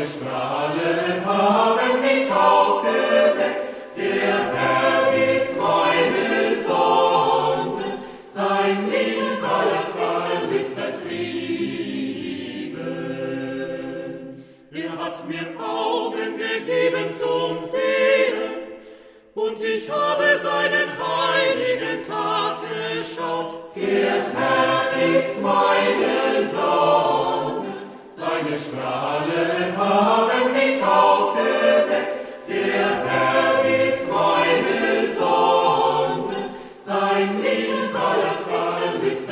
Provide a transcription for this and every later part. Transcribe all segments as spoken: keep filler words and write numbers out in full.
Seine Strahlen haben mich aufgeweckt, der Herr ist meine Sonne, sein Licht aller Qualen ist vertrieben. Er hat mir Augen gegeben zum Sehen, und ich habe seinen heiligen Tag geschaut. Der Herr ist meine Sonne, seine Strahlen haben mich aufgeweckt. Der Herr ist meine Sonne, sein Licht aller Qualen ist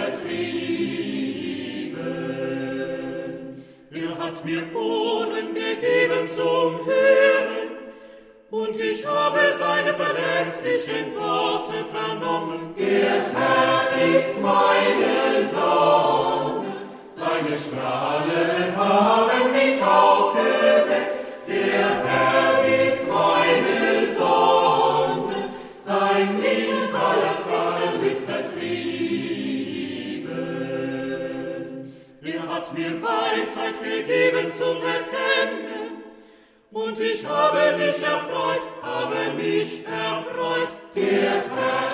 vertrieben. Er hat mir Ohren gegeben zum Hören, und ich habe seine verlässlichen Worte vernommen. Der Herr ist meine Sonne, seine Strahlen haben mich aufgeweckt. Der Herr ist meine Sonne, sein Licht aller Qualen ist vertrieben. Er hat mir Weisheit gegeben zum Erkennen, und ich habe mich erfreut, habe mich erfreut. Der Herr